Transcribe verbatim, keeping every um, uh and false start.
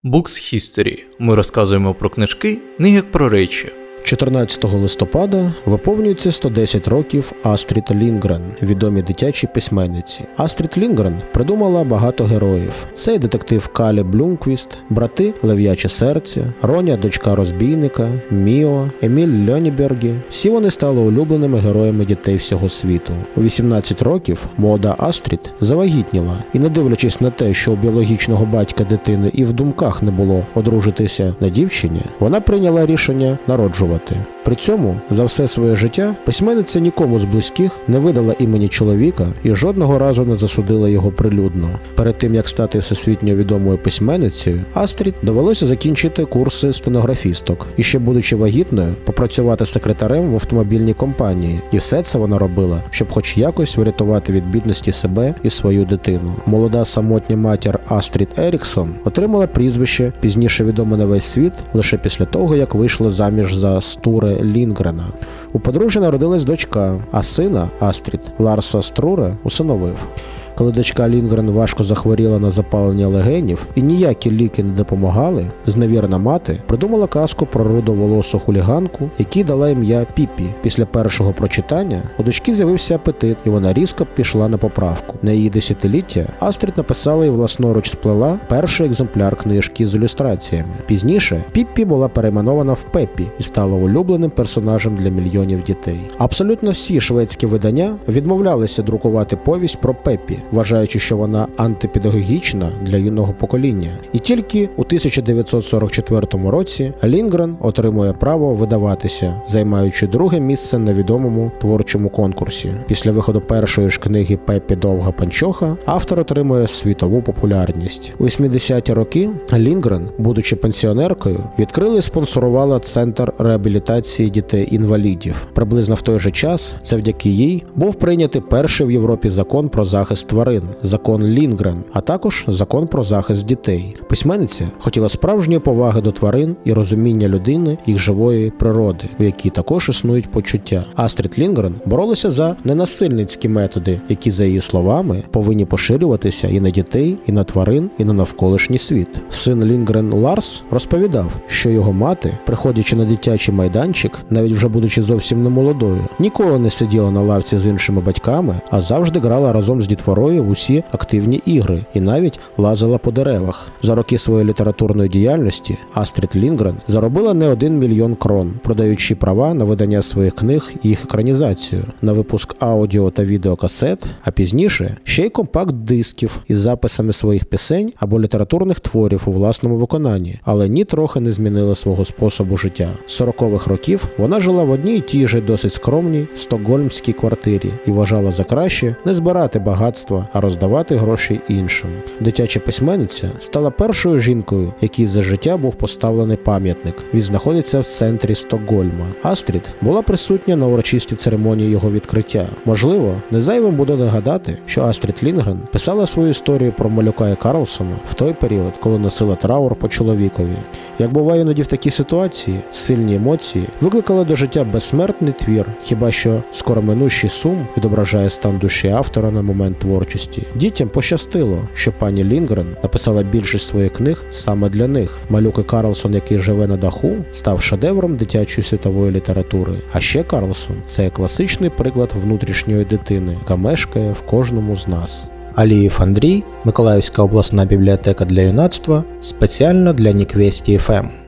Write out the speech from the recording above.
Books History. Ми розказуємо про книжки, не як про речі. чотирнадцятого листопада виповнюється сто десять років Астрід Лінгрен, відомій дитячій письменниці. Астрід Лінгрен придумала багато героїв. Це і детектив Калі Блюмквіст, брати Лев'яче серце, Роня, дочка розбійника, Міо, Еміль Льонібергі. Всі вони стали улюбленими героями дітей всього світу. У вісімнадцять років молода Астрід завагітніла, і не дивлячись на те, що у біологічного батька дитини і в думках не було одружитися на дівчині, вона прийняла рішення народжувати. При цьому за все своє життя письменниця нікому з близьких не видала імені чоловіка і жодного разу не засудила його прилюдно. Перед тим, як стати всесвітньо відомою письменницею, Астрід довелося закінчити курси стенографісток і ще будучи вагітною, попрацювати секретарем в автомобільній компанії. І все це вона робила, щоб хоч якось врятувати від бідності себе і свою дитину. Молода самотня матір Астрід Еріксон отримала прізвище, пізніше відоме на весь світ, лише після того, як вийшла заміж за Стуре Лінгрена. У подружжя народилась дочка, а сина Астрід Ларса Струре усиновив. Коли дочка Лінгрен важко захворіла на запалення легенів і ніякі ліки не допомагали, зневірена мати придумала казку про рудоволосу хуліганку, якій дала ім'я Піппі. Після першого прочитання у дочки з'явився апетит, і вона різко пішла на поправку. На її десятиліття Астрід написала і власноруч сплела перший екземпляр книжки з ілюстраціями. Пізніше Піппі була перейменована в Пеппі і стала улюбленим персонажем для мільйонів дітей. Абсолютно всі шведські видання відмовлялися друкувати повість про Пеппі, вважаючи, що вона антипедагогічна для юного покоління. І тільки у тисяча дев'ятсот сорок четвертому році Лінгрен отримує право видаватися, займаючи друге місце на відомому творчому конкурсі. Після виходу першої ж книги Пеппі Довга панчоха автор отримує світову популярність. У вісімдесяті роки Лінгрен, будучи пенсіонеркою, відкрила і спонсорувала Центр реабілітації дітей-інвалідів. Приблизно в той же час, завдяки їй, був прийнятий перший в Європі закон про захист тварин, закон Лінгрен, а також закон про захист дітей. Письменниця хотіла справжньої поваги до тварин і розуміння людини їх живої природи, у якій також існують почуття. Астрід Лінгрен боролася за ненасильницькі методи, які, за її словами, повинні поширюватися і на дітей, і на тварин, і на навколишній світ. Син Лінгрен Ларс розповідав, що його мати, приходячи на дитячий майданчик, навіть вже будучи зовсім немолодою, ніколи не сиділа на лавці з іншими батьками, а завжди грала разом з дітворою в усі активні ігри і навіть лазила по деревах. За роки своєї літературної діяльності Астрід Лінгрен заробила не один мільйон крон, продаючи права на видання своїх книг і їх екранізацію, на випуск аудіо та відеокасет, а пізніше ще й компакт-дисків із записами своїх пісень або літературних творів у власному виконанні, але ні трохи не змінила свого способу життя. З сорокових років вона жила в одній і тій же досить скромній стокгольмській квартирі і вважала за краще не збирати багатства, а роздавати гроші іншим. Дитяча письменниця стала першою жінкою, якій за життя був поставлений пам'ятник. Він знаходиться в центрі Стокгольма. Астрід була присутня на урочистій церемонії його відкриття. Можливо, не зайвим буде нагадати, що Астрід Лінгрен писала свою історію про малюка і Карлсона в той період, коли носила траур по чоловікові. Як буває іноді в такій ситуації, сильні емоції викликали до життя безсмертний твір, хіба що скороминущий сум відображає стан душі автора на момент творчості. Дітям пощастило, що пані Лінгрен написала більшість своїх книг саме для них. Малюк і Карлсон, який живе на даху, став шедевром дитячої світової літератури. А ще Карлсон – це класичний приклад внутрішньої дитини, яка мешкає в кожному з нас. Алієв Андрій, Миколаївська обласна бібліотека для юнацтва, спеціально для Ніквесті еф ем.